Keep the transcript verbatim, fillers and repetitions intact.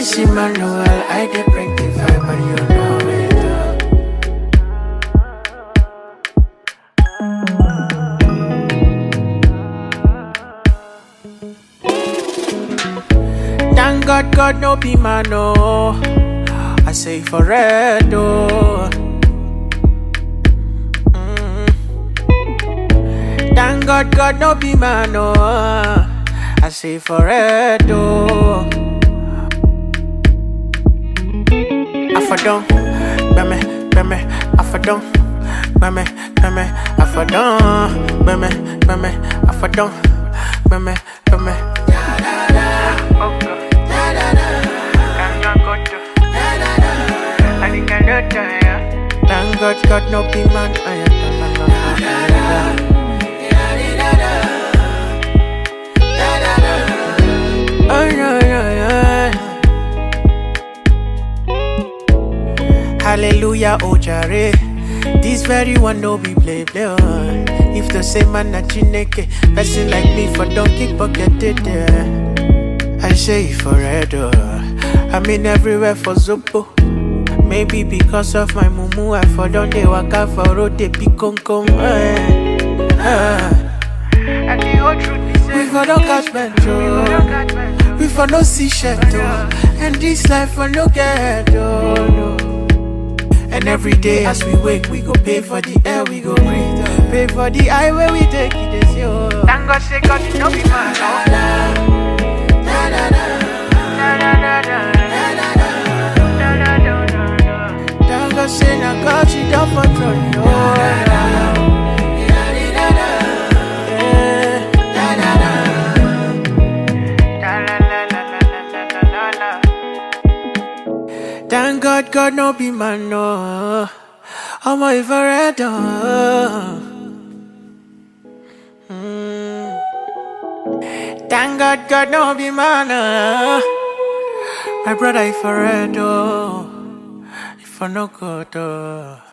Miss Emmanuel, I get break the vibe, but you know it. Thank God, God no be man, no. I say for red, oh. Mm. Thank God, God no be man, no. I say for red, oh. I for don't, beme, beme, I for don't, beme, beme, I for don't, beme, beme, I for don't, beme, beme. Thank God, God no be man. Oh yeah, yeah, yeah. Hallelujah, oh jare. This very one no be play play. Oh. If the same man na chineke, person like me for donkey pocket it there. I say it for red. Oh. I'm in everywhere for Zopo. Maybe because of my mumu, I for don dey waka for road dey pick come come. Eh, eh. And the whole truth be said, we for no catch metro, we for no see shelter, and this life for no get oh no. And every day as we wake, we go pay for the air we go breathe, pay for the highway we take it is yo. Thank God say God you no be man. I say na God she don't control you. Oh, thank God, God no be man, no. I'm a forever. Mm. Thank God, God no be man, no. My brother, if forever. For no good.